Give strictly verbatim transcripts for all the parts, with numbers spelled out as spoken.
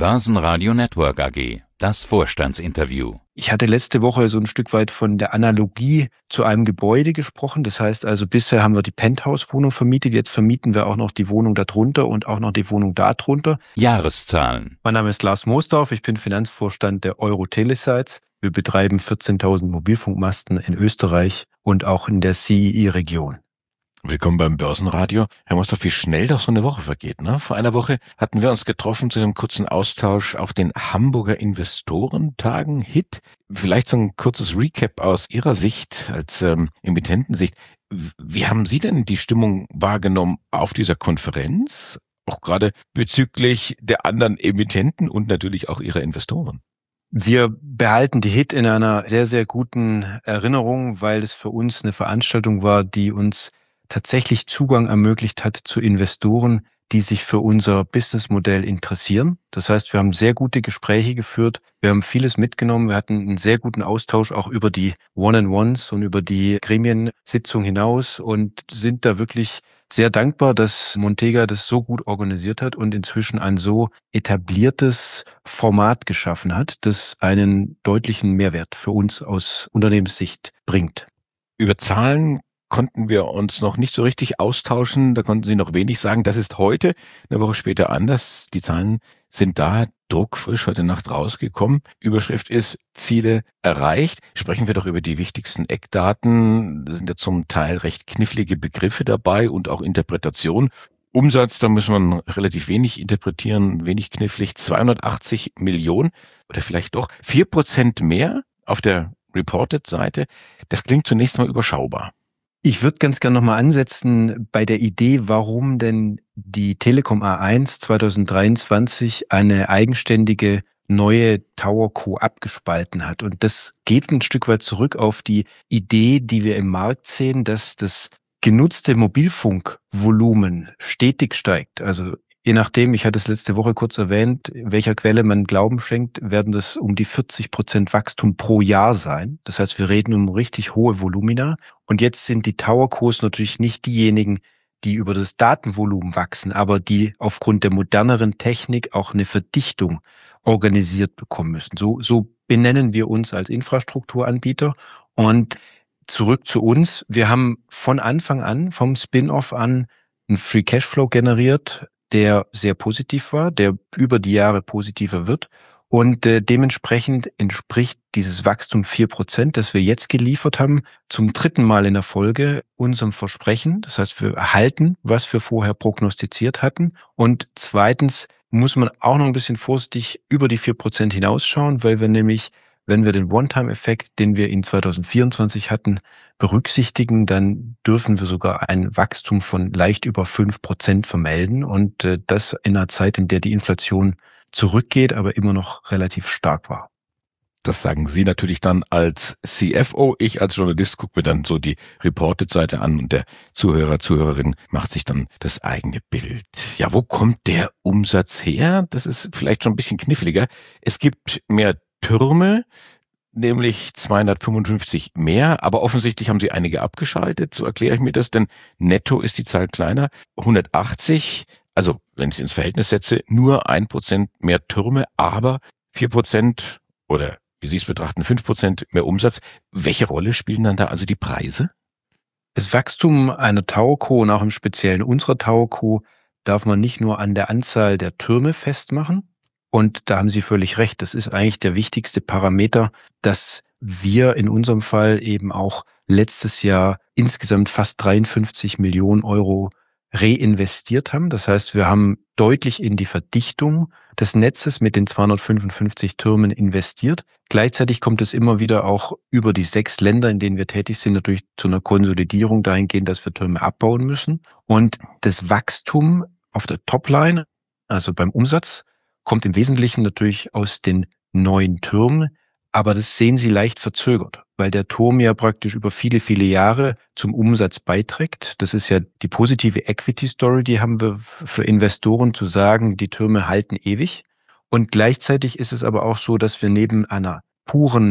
Börsenradio Network A G, das Vorstandsinterview. Ich hatte letzte Woche so ein Stück weit von der Analogie zu einem Gebäude gesprochen. Das heißt also, bisher haben wir die Penthouse-Wohnung vermietet, jetzt vermieten wir auch noch die Wohnung darunter und auch noch die Wohnung darunter. Jahreszahlen. Mein Name ist Lars Moosdorf, ich bin Finanzvorstand der Euro-Telesites. Wir betreiben vierzehntausend Mobilfunkmasten in Österreich und auch in der C E I-Region. Willkommen beim Börsenradio. Herr Moosdorf, wie schnell doch so eine Woche vergeht, ne? Vor einer Woche hatten wir uns getroffen zu einem kurzen Austausch auf den Hamburger Investorentagen H I T. Vielleicht so ein kurzes Recap aus Ihrer Sicht als ähm, Emittentensicht. Wie haben Sie denn die Stimmung wahrgenommen auf dieser Konferenz? Auch gerade bezüglich der anderen Emittenten und natürlich auch Ihrer Investoren. Wir behalten die H I T in einer sehr, sehr guten Erinnerung, weil es für uns eine Veranstaltung war, die uns tatsächlich Zugang ermöglicht hat zu Investoren, die sich für unser Businessmodell interessieren. Das heißt, wir haben sehr gute Gespräche geführt, wir haben vieles mitgenommen, wir hatten einen sehr guten Austausch auch über die One-on-Ones und über die Gremiensitzung hinaus und sind da wirklich sehr dankbar, dass Montega das so gut organisiert hat und inzwischen ein so etabliertes Format geschaffen hat, das einen deutlichen Mehrwert für uns aus Unternehmenssicht bringt. Über Zahlen konnten wir uns noch nicht so richtig austauschen, da konnten Sie noch wenig sagen. Das ist heute, eine Woche später anders. Die Zahlen sind da, druckfrisch heute Nacht rausgekommen. Überschrift ist Ziele erreicht. Sprechen wir doch über die wichtigsten Eckdaten. Da sind ja zum Teil recht knifflige Begriffe dabei und auch Interpretation. Umsatz, da muss man relativ wenig interpretieren, wenig knifflig. zweihundertachtzig Millionen oder vielleicht doch vier Prozent mehr auf der Reported-Seite. Das klingt zunächst mal überschaubar. Ich würde ganz gerne nochmal ansetzen bei der Idee, warum denn die Telekom A eins zwanzig dreiundzwanzig eine eigenständige neue TowerCo abgespalten hat. Und das geht ein Stück weit zurück auf die Idee, die wir im Markt sehen, dass das genutzte Mobilfunkvolumen stetig steigt. Also je nachdem, ich hatte es letzte Woche kurz erwähnt, welcher Quelle man Glauben schenkt, werden das um die vierzig Prozent Wachstum pro Jahr sein. Das heißt, wir reden um richtig hohe Volumina. Und jetzt sind die TowerCos natürlich nicht diejenigen, die über das Datenvolumen wachsen, aber die aufgrund der moderneren Technik auch eine Verdichtung organisiert bekommen müssen. So, so benennen wir uns als Infrastrukturanbieter. Und zurück zu uns. Wir haben von Anfang an, vom Spin-off an, einen Free Cashflow generiert, der sehr positiv war, der über die Jahre positiver wird. Und äh, dementsprechend entspricht dieses Wachstum vier Prozent, das wir jetzt geliefert haben, zum dritten Mal in der Folge unserem Versprechen. Das heißt, wir erhalten, was wir vorher prognostiziert hatten. Und zweitens muss man auch noch ein bisschen vorsichtig über die vier Prozent hinausschauen, weil wir nämlich, wenn wir den One-Time-Effekt, den wir in zwanzig vierundzwanzig hatten, berücksichtigen, dann dürfen wir sogar ein Wachstum von leicht über fünf Prozent vermelden. Und äh, das in einer Zeit, in der die Inflation zurückgeht, aber immer noch relativ stark war. Das sagen Sie natürlich dann als C F O. Ich als Journalist gucke mir dann so die Reported-Seite an und der Zuhörer, Zuhörerin macht sich dann das eigene Bild. Ja, wo kommt der Umsatz her? Das ist vielleicht schon ein bisschen kniffliger. Es gibt mehr Türme, nämlich zweihundertfünfundfünfzig mehr, aber offensichtlich haben Sie einige abgeschaltet, so erkläre ich mir das, denn netto ist die Zahl kleiner, hundertachtzig, also wenn ich es ins Verhältnis setze, nur ein Prozent mehr Türme, aber vier Prozent oder wie Sie es betrachten, fünf Prozent mehr Umsatz. Welche Rolle spielen dann da also die Preise? Das Wachstum einer TowerCo und auch im Speziellen unserer TowerCo darf man nicht nur an der Anzahl der Türme festmachen. Und da haben Sie völlig recht, das ist eigentlich der wichtigste Parameter, dass wir in unserem Fall eben auch letztes Jahr insgesamt fast dreiundfünfzig Millionen Euro reinvestiert haben. Das heißt, wir haben deutlich in die Verdichtung des Netzes mit den zweihundertfünfundfünfzig Türmen investiert. Gleichzeitig kommt es immer wieder auch über die sechs Länder, in denen wir tätig sind, natürlich zu einer Konsolidierung dahingehend, dass wir Türme abbauen müssen. Und das Wachstum auf der Topline, also beim Umsatz, kommt im Wesentlichen natürlich aus den neuen Türmen, aber das sehen Sie leicht verzögert, weil der Turm ja praktisch über viele, viele Jahre zum Umsatz beiträgt. Das ist ja die positive Equity-Story, die haben wir für Investoren zu sagen, die Türme halten ewig. Und gleichzeitig ist es aber auch so, dass wir neben einer puren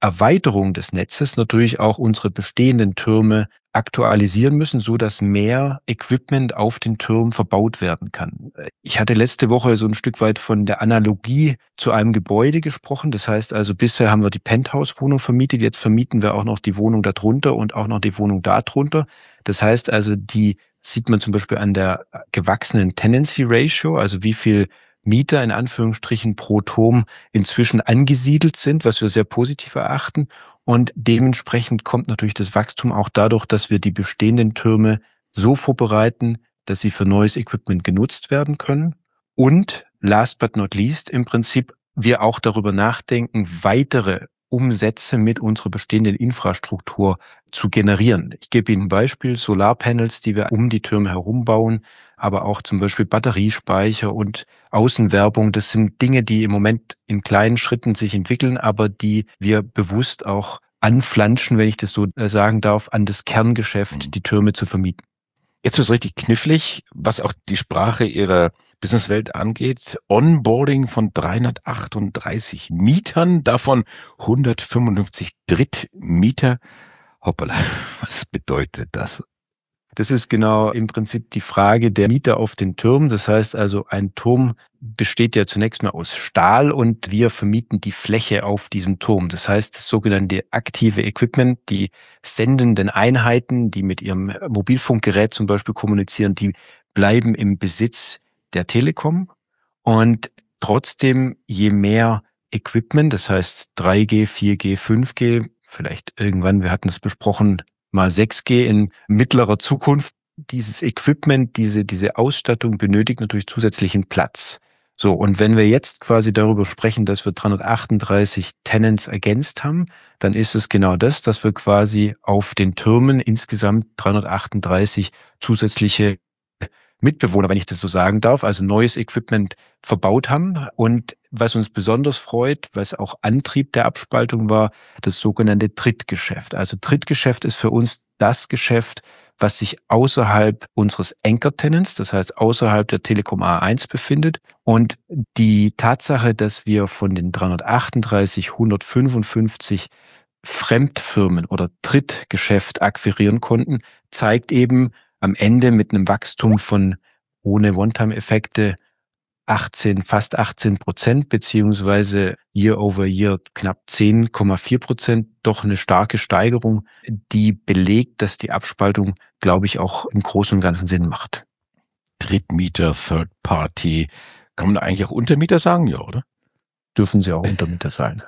Erweiterung des Netzes natürlich auch unsere bestehenden Türme aktualisieren müssen, so dass mehr Equipment auf den Türmen verbaut werden kann. Ich hatte letzte Woche so ein Stück weit von der Analogie zu einem Gebäude gesprochen. Das heißt also, bisher haben wir die Penthouse-Wohnung vermietet, jetzt vermieten wir auch noch die Wohnung darunter und auch noch die Wohnung darunter. Das heißt also, die sieht man zum Beispiel an der gewachsenen Tenancy Ratio, also wie viel Mieter in Anführungsstrichen pro Turm inzwischen angesiedelt sind, was wir sehr positiv erachten. Und dementsprechend kommt natürlich das Wachstum auch dadurch, dass wir die bestehenden Türme so vorbereiten, dass sie für neues Equipment genutzt werden können. Und last but not least, im Prinzip wir auch darüber nachdenken, weitere Umsätze mit unserer bestehenden Infrastruktur zu generieren. Ich gebe Ihnen ein Beispiel, Solarpanels, die wir um die Türme herum bauen, aber auch zum Beispiel Batteriespeicher und Außenwerbung. Das sind Dinge, die im Moment in kleinen Schritten sich entwickeln, aber die wir bewusst auch anflanschen, wenn ich das so sagen darf, an das Kerngeschäft, die Türme zu vermieten. Jetzt wird es richtig knifflig, was auch die Sprache Ihrer Businesswelt angeht. Onboarding von dreihundertachtunddreißig Mietern, davon hundertfünfundfünfzig Drittmieter. Hoppala, was bedeutet das? Das ist genau im Prinzip die Frage der Mieter auf den Turm. Das heißt also, ein Turm besteht ja zunächst mal aus Stahl und wir vermieten die Fläche auf diesem Turm. Das heißt, das sogenannte aktive Equipment, die sendenden Einheiten, die mit ihrem Mobilfunkgerät zum Beispiel kommunizieren, die bleiben im Besitz der Telekom. Und trotzdem, je mehr Equipment, das heißt drei G, vier G, fünf G, vielleicht irgendwann, wir hatten es besprochen, mal sechs G in mittlerer Zukunft. Dieses Equipment, diese, diese Ausstattung benötigt natürlich zusätzlichen Platz. So, und wenn wir jetzt quasi darüber sprechen, dass wir dreihundertachtunddreißig Tenants ergänzt haben, dann ist es genau das, dass wir quasi auf den Türmen insgesamt dreihundertachtunddreißig zusätzliche Mitbewohner, wenn ich das so sagen darf, also neues Equipment verbaut haben. Und was uns besonders freut, was auch Antrieb der Abspaltung war, das sogenannte Drittgeschäft. Also Drittgeschäft ist für uns das Geschäft, was sich außerhalb unseres Anchor-Tenants, das heißt außerhalb der Telekom A eins befindet. Und die Tatsache, dass wir von den dreihundertachtunddreißig hundertfünfundfünfzig Fremdfirmen oder Drittgeschäft akquirieren konnten, zeigt eben am Ende mit einem Wachstum von ohne One-Time-Effekte achtzehn, fast achtzehn Prozent, beziehungsweise Year over Year knapp zehn Komma vier Prozent, doch eine starke Steigerung, die belegt, dass die Abspaltung, glaube ich, auch im Großen und Ganzen Sinn macht. Drittmieter, Third Party, kann man da eigentlich auch Untermieter sagen? Ja, oder? Dürfen sie auch Untermieter sein.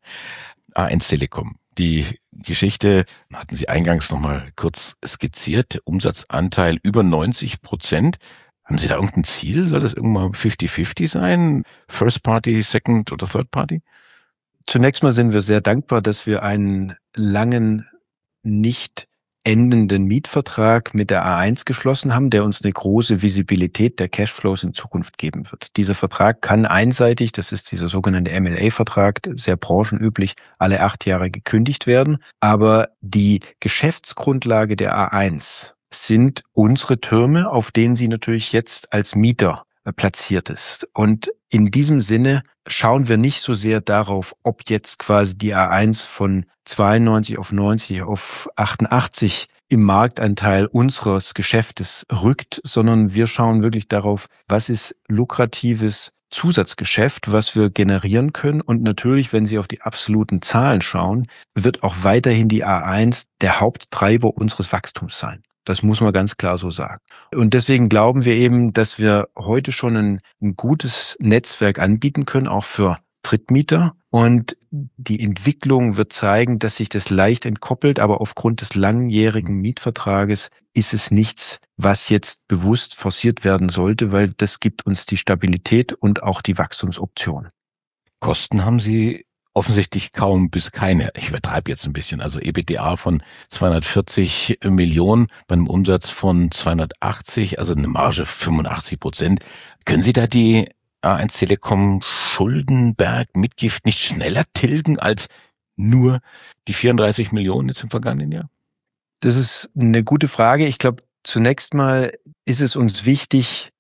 A eins Telekom. Die Geschichte hatten Sie eingangs nochmal kurz skizziert. Umsatzanteil über neunzig Prozent. Haben Sie da irgendein Ziel? Soll das irgendwann fifty fifty sein? First Party, Second oder Third Party? Zunächst mal sind wir sehr dankbar, dass wir einen langen, nicht endenden Mietvertrag mit der A eins geschlossen haben, der uns eine große Visibilität der Cashflows in Zukunft geben wird. Dieser Vertrag kann einseitig, das ist dieser sogenannte M L A-Vertrag, sehr branchenüblich, alle acht Jahre gekündigt werden. Aber die Geschäftsgrundlage der A eins sind unsere Türme, auf denen sie natürlich jetzt als Mieter platziert ist. Und in diesem Sinne schauen wir nicht so sehr darauf, ob jetzt quasi die A eins von zweiundneunzig auf neunzig auf achtundachtzig im Marktanteil unseres Geschäftes rückt, sondern wir schauen wirklich darauf, was ist lukratives Zusatzgeschäft, was wir generieren können. Und natürlich, wenn Sie auf die absoluten Zahlen schauen, wird auch weiterhin die A eins der Haupttreiber unseres Wachstums sein. Das muss man ganz klar so sagen. Und deswegen glauben wir eben, dass wir heute schon ein, ein gutes Netzwerk anbieten können, auch für Drittmieter. Und die Entwicklung wird zeigen, dass sich das leicht entkoppelt, aber aufgrund des langjährigen Mietvertrages ist es nichts, was jetzt bewusst forciert werden sollte, weil das gibt uns die Stabilität und auch die Wachstumsoption. Kosten haben Sie offensichtlich kaum bis keine. Ich übertreibe jetzt ein bisschen. Also E B T A von zweihundertvierzig Millionen bei einem Umsatz von zweihundertachtzig, also eine Marge fünfundachtzig Prozent. Können Sie da die A eins Telekom Schuldenberg Mitgift nicht schneller tilgen als nur die vierunddreißig Millionen jetzt im vergangenen Jahr? Das ist eine gute Frage. Ich glaube, zunächst mal ist es uns wichtig,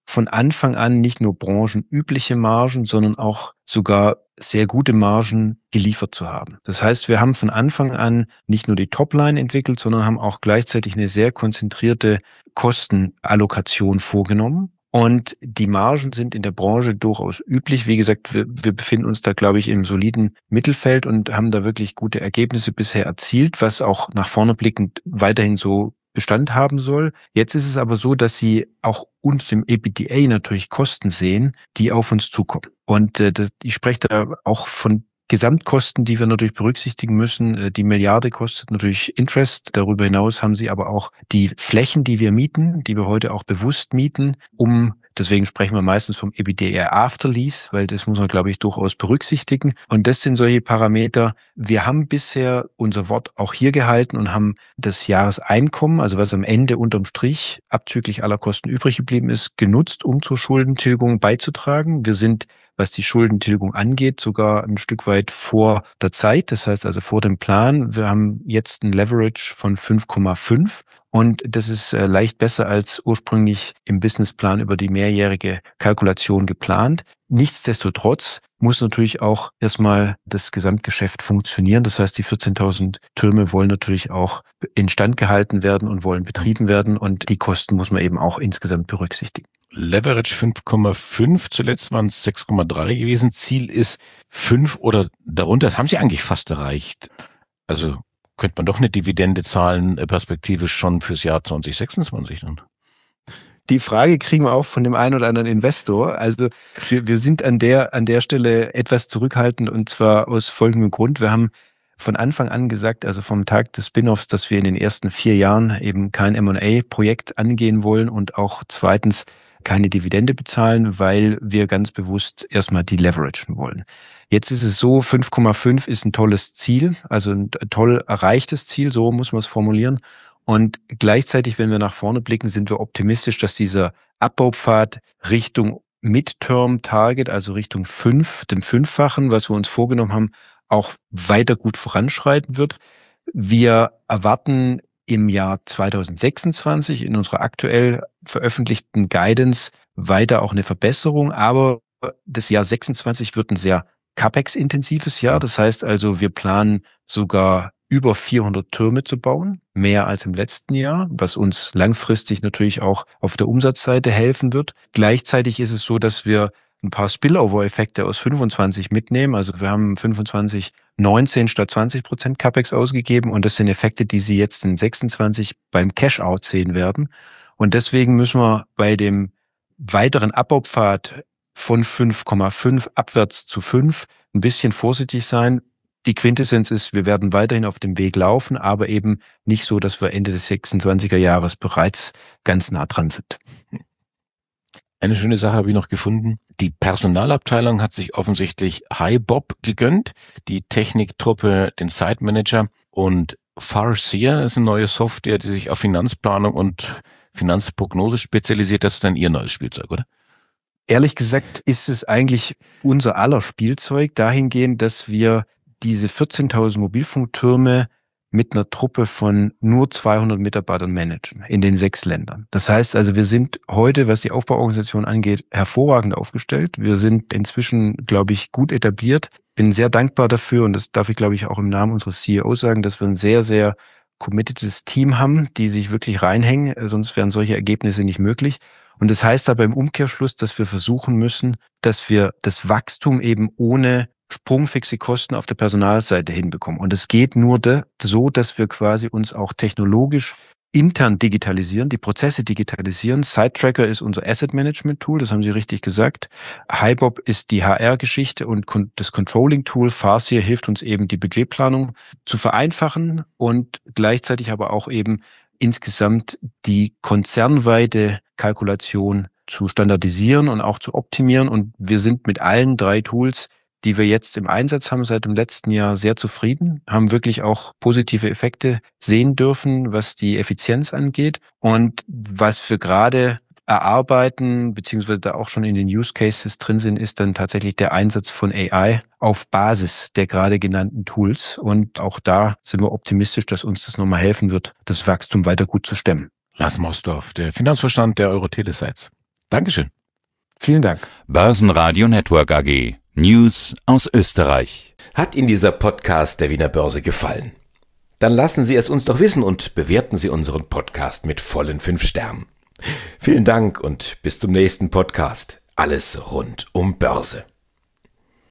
von Anfang an nicht nur branchenübliche Margen, sondern auch sogar sehr gute Margen geliefert zu haben. Das heißt, wir haben von Anfang an nicht nur die Topline entwickelt, sondern haben auch gleichzeitig eine sehr konzentrierte Kostenallokation vorgenommen. Und die Margen sind in der Branche durchaus üblich. Wie gesagt, wir, wir befinden uns da, glaube ich, im soliden Mittelfeld und haben da wirklich gute Ergebnisse bisher erzielt, was auch nach vorne blickend weiterhin so Bestand haben soll. Jetzt ist es aber so, dass Sie auch unter dem E B I T D A natürlich Kosten sehen, die auf uns zukommen. Und äh, das, ich spreche da auch von Gesamtkosten, die wir natürlich berücksichtigen müssen. Die Milliarde kostet natürlich Interest. Darüber hinaus haben Sie aber auch die Flächen, die wir mieten, die wir heute auch bewusst mieten, um deswegen sprechen wir meistens vom E B I T D A After Lease, weil das muss man, glaube ich, durchaus berücksichtigen. Und das sind solche Parameter. Wir haben bisher unser Wort auch hier gehalten und haben das Jahreseinkommen, also was am Ende unterm Strich abzüglich aller Kosten übrig geblieben ist, genutzt, um zur Schuldentilgung beizutragen. Wir sind, was die Schuldentilgung angeht, sogar ein Stück weit vor der Zeit. Das heißt also vor dem Plan. Wir haben jetzt ein Leverage von fünf Komma fünf. Und das ist äh, leicht besser als ursprünglich im Businessplan über die mehrjährige Kalkulation geplant. Nichtsdestotrotz muss natürlich auch erstmal das Gesamtgeschäft funktionieren. Das heißt, die vierzehntausend Türme wollen natürlich auch instand gehalten werden und wollen betrieben werden. Und die Kosten muss man eben auch insgesamt berücksichtigen. Leverage fünf Komma fünf, zuletzt waren es sechs Komma drei gewesen. Ziel ist fünf oder darunter. Das haben Sie eigentlich fast erreicht. Also könnte man doch eine Dividende zahlen, perspektivisch schon fürs Jahr zwanzig sechsundzwanzig dann? Die Frage kriegen wir auch von dem einen oder anderen Investor. Also wir, wir sind an der, an der Stelle etwas zurückhaltend und zwar aus folgendem Grund. Wir haben von Anfang an gesagt, also vom Tag des Spin-offs, dass wir in den ersten vier Jahren eben kein M und A-Projekt angehen wollen und auch zweitens keine Dividende bezahlen, weil wir ganz bewusst erstmal deleveragen wollen. Jetzt ist es so, fünf Komma fünf ist ein tolles Ziel, also ein toll erreichtes Ziel, so muss man es formulieren. Und gleichzeitig, wenn wir nach vorne blicken, sind wir optimistisch, dass dieser Abbaupfad Richtung Midterm-Target, also Richtung fünf, dem Fünffachen, was wir uns vorgenommen haben, auch weiter gut voranschreiten wird. Wir erwarten im Jahr zwanzig sechsundzwanzig in unserer aktuell veröffentlichten Guidance weiter auch eine Verbesserung, aber das Jahr sechsundzwanzig wird ein sehr CapEx-intensives Jahr. Das heißt also, wir planen sogar über vierhundert Türme zu bauen, mehr als im letzten Jahr, was uns langfristig natürlich auch auf der Umsatzseite helfen wird. Gleichzeitig ist es so, dass wir ein paar Spillover-Effekte aus fünfundzwanzig mitnehmen. Also wir haben fünfundzwanzig neunzehn statt zwanzig Prozent CapEx ausgegeben und das sind Effekte, die Sie jetzt in sechsundzwanzig beim Cash-Out sehen werden. Und deswegen müssen wir bei dem weiteren Abbaupfad von fünf Komma fünf abwärts zu fünf ein bisschen vorsichtig sein. Die Quintessenz ist, wir werden weiterhin auf dem Weg laufen, aber eben nicht so, dass wir Ende des sechsundzwanziger Jahres bereits ganz nah dran sind. Eine schöne Sache habe ich noch gefunden. Die Personalabteilung hat sich offensichtlich HiBob gegönnt, die Techniktruppe den Site Manager und Farseer ist eine neue Software, die sich auf Finanzplanung und Finanzprognose spezialisiert. Das ist dann Ihr neues Spielzeug, oder? Ehrlich gesagt ist es eigentlich unser aller Spielzeug dahingehend, dass wir diese vierzehntausend Mobilfunktürme mit einer Truppe von nur zweihundert Mitarbeitern managen in den sechs Ländern. Das heißt also, wir sind heute, was die Aufbauorganisation angeht, hervorragend aufgestellt. Wir sind inzwischen, glaube ich, gut etabliert. Bin sehr dankbar dafür und das darf ich, glaube ich, auch im Namen unseres C E Os sagen, dass wir ein sehr, sehr committedes Team haben, die sich wirklich reinhängen, sonst wären solche Ergebnisse nicht möglich. Und das heißt aber im Umkehrschluss, dass wir versuchen müssen, dass wir das Wachstum eben ohne sprungfixe Kosten auf der Personalseite hinbekommen. Und es geht nur de, so, dass wir quasi uns auch technologisch intern digitalisieren, die Prozesse digitalisieren. SiteTracker ist unser Asset Management Tool, das haben Sie richtig gesagt. HiBob ist die H R-Geschichte und das Controlling-Tool. Farseer hilft uns eben, die Budgetplanung zu vereinfachen und gleichzeitig aber auch eben insgesamt die konzernweite Kalkulation zu standardisieren und auch zu optimieren. Und wir sind mit allen drei Tools, die wir jetzt im Einsatz haben, seit dem letzten Jahr sehr zufrieden, haben wirklich auch positive Effekte sehen dürfen, was die Effizienz angeht. Und was wir gerade erarbeiten, beziehungsweise da auch schon in den Use Cases drin sind, ist dann tatsächlich der Einsatz von A I auf Basis der gerade genannten Tools. Und auch da sind wir optimistisch, dass uns das nochmal helfen wird, das Wachstum weiter gut zu stemmen. Lars Mosdorf, der Finanzvorstand der Euro-Telesites. Dankeschön. Vielen Dank. Börsenradio Network A G. News aus Österreich. Hat Ihnen dieser Podcast der Wiener Börse gefallen? Dann lassen Sie es uns doch wissen und bewerten Sie unseren Podcast mit vollen fünf Sternen. Vielen Dank und bis zum nächsten Podcast. Alles rund um Börse.